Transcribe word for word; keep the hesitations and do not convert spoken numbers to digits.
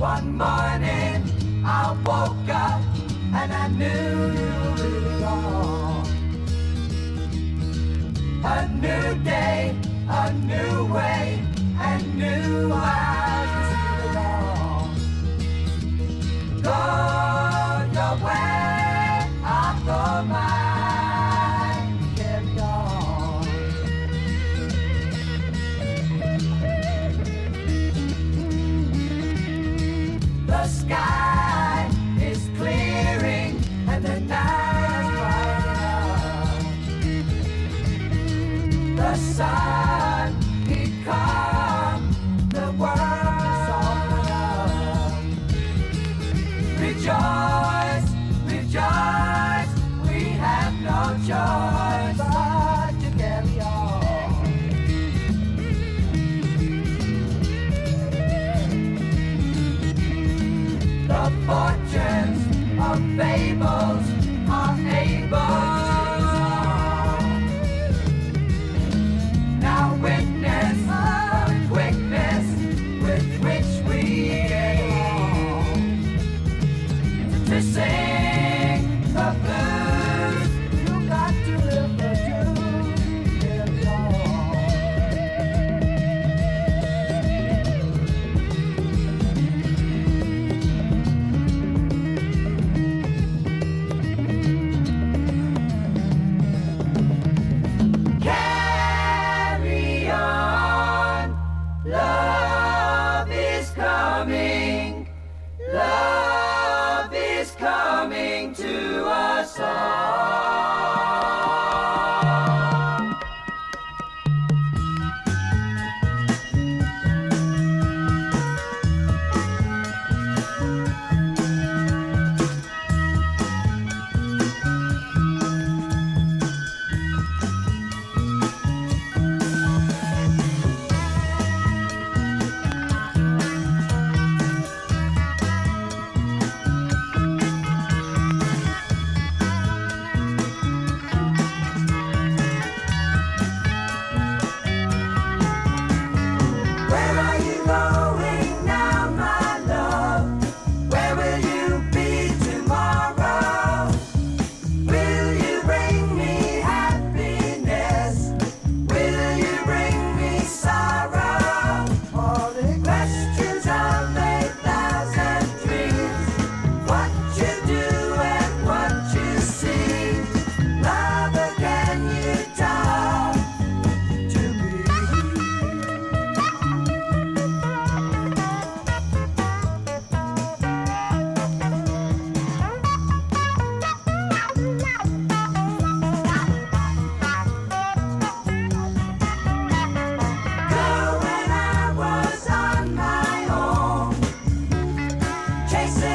One morning I woke up and I knew you were gone. A new day, a new way, and new eyes to see the dawn. Go your way, I'll go mine. Carry on. The sky is clearing and the night is bright. The sun, he come, the world is open up. Rejoice, rejoice, we have no choice but to carry on. The fortunes of fables are able to now witness the quickness with which we get on. To sing the blues, you got to live the truth. Carry Carry on, love is coming, love is coming to us all. Where are you going now, my love? Where will you be tomorrow? Will you bring me happiness? Will you bring me sorrow? All the questions of a thousand dreams. What you do and what you see. Lover, can you talk to me? Girl, when I was on my own, chasing